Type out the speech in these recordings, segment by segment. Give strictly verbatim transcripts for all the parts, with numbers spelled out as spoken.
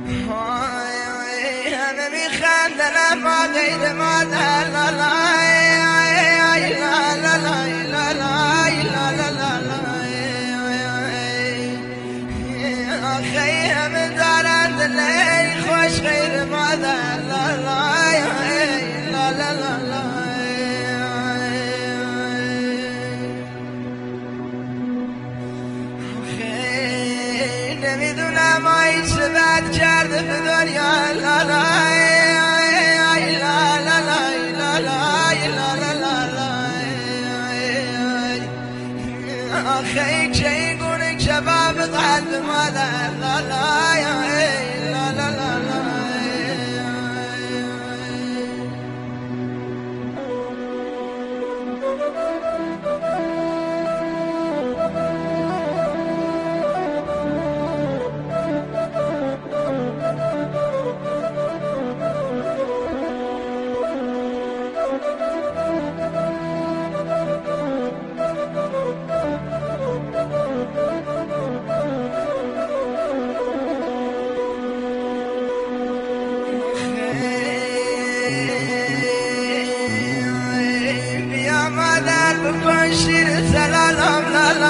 همه میخندن اما غیر مادر لا لا لا لا لا لا لا لا آخی همه دارند لی خوش غیر مادر لا لا لا لا لا لا نمیدونم آی چه بد کرده به دنیا لا لا لا لا لا لا لا لا آخی چه این گونه کباب قلب مادر لا لا لا لا لا بکن شیر سلالم لا لا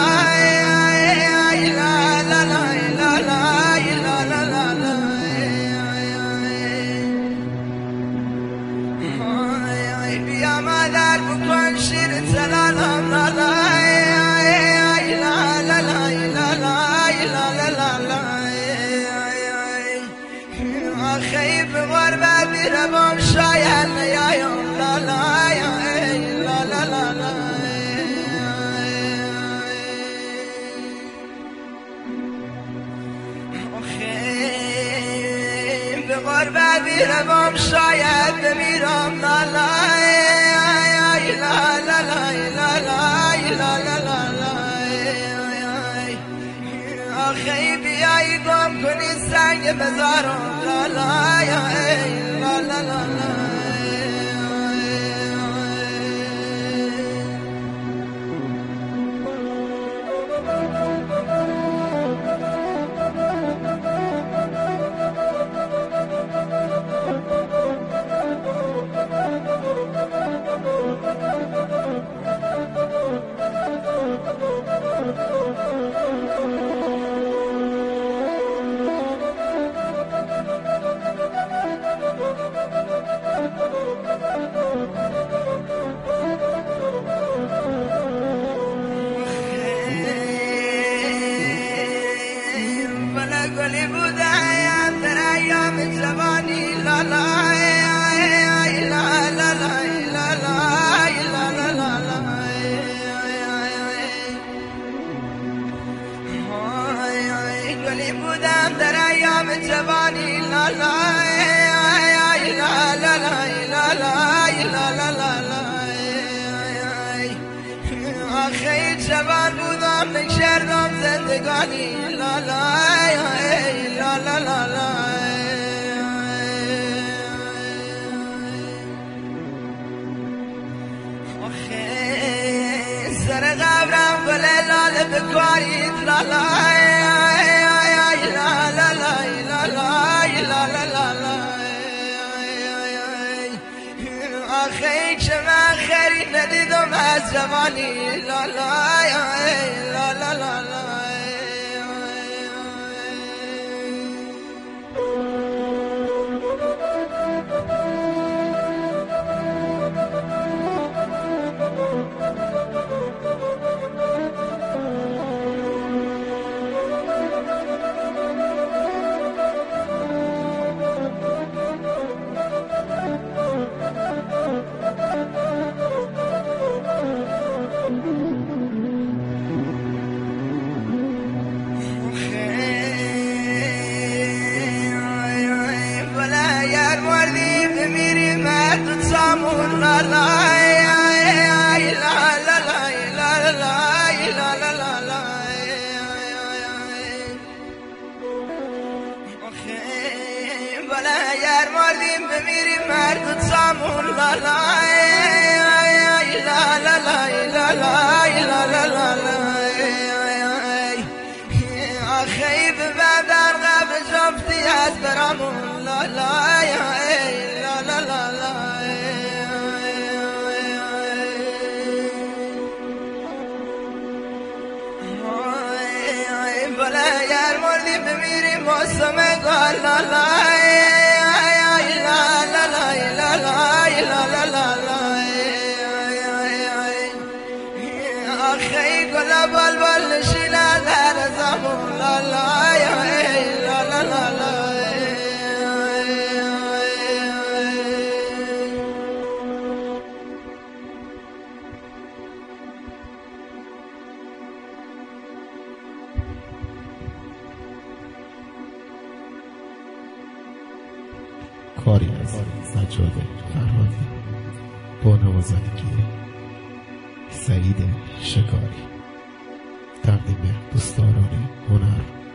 لا لا لا لا لا لا لا بیا مادر بکن شیر سلالم لا لا لا لا لا لا لا لا آخی به غربت میروم شاید نیایم لا لا لا لا لا لا به غربت میروم شاید بمیرم لا لا لا لا لا لا لا لا آخی بیایی گم کنی سنگ مزارم لا لا لا لا لا گلی بودم در ایام جوانی لا لا لا لا لا لا لا لا گلی بودم در ایام جوانی لا لا لا لا لا لا لا لا آخی جوان بودم نکردم زندگانی لا لا لا لا لا لا آخی سر قبرم گل لاله بکارید لا لا لا لا لا لا لا لا آخی که من خیلی ندیدم از جوانی لا لا لا لا لا لا سامون لا لا لا لا لا لا لا لا لا بلا یار مردیم بمیریم مرد سامون لا لا لا لا لا لا لا لا لا آخی به بدر قبل جفتی از برام موسم قال لا لا لا لا لا لا لا لا أخي قل بلبل شنا ذا زمون لا لا لا لا لا لا کاری از سجاد فرهادی با نوازندگی سعید شکاری تقدیم دوستداران هنر